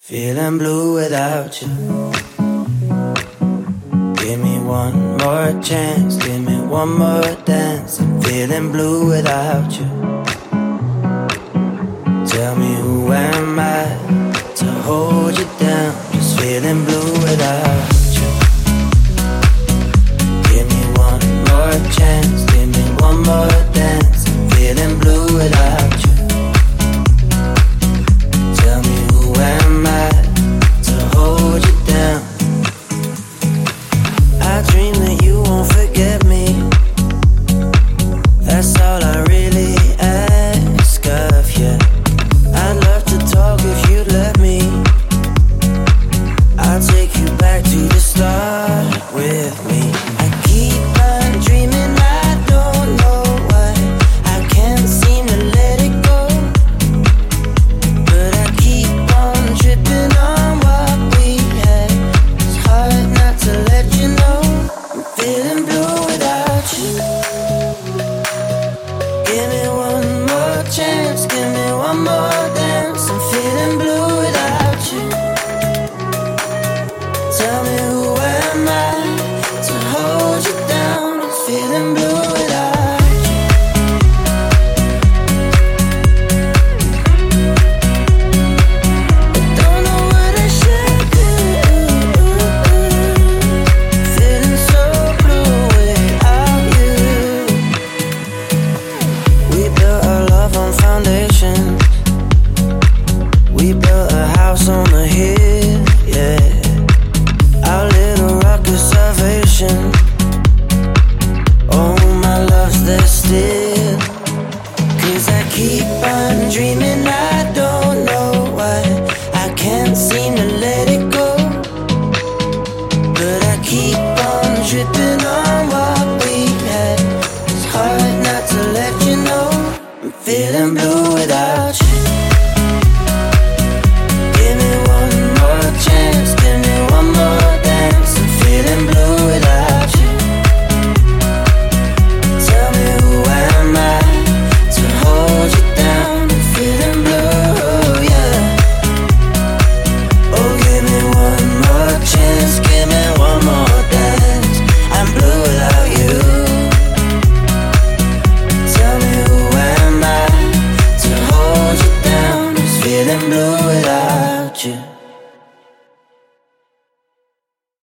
Feeling blue without you. Give me one more chance, give me one more dance. I'm feeling blue without you. Tell me who am I to hold you down? Just feeling blue without you. Give me one more chance, give me one more dance. I'm feeling blue without you. Tell me who am I to hold you down? I dream that you won't forget me. That's all I really ask of you. I'd love to talk if you'd let me. I'll take you back to the start with me. I keep on dreaming, I don't know why. I can't seem to let it go, but I keep on tripping on what we had. It's hard not to let you know I'm feeling blue without you. Give me one more chance, give me one more dance. I'm feeling blue without you. Tell me who am I to hold you down? I'm feeling blue without you. I don't know what I should do. Feeling so blue without you. We built our love on foundation. We built a house on the hill, yeah. Our little rock of salvation. Oh, my love's there still. 'Cause I keep on dreaming, I don't know why. I can't seem to let it go, but I keep on tripping on what we had. It's hard not to let you know I'm feeling blue without you.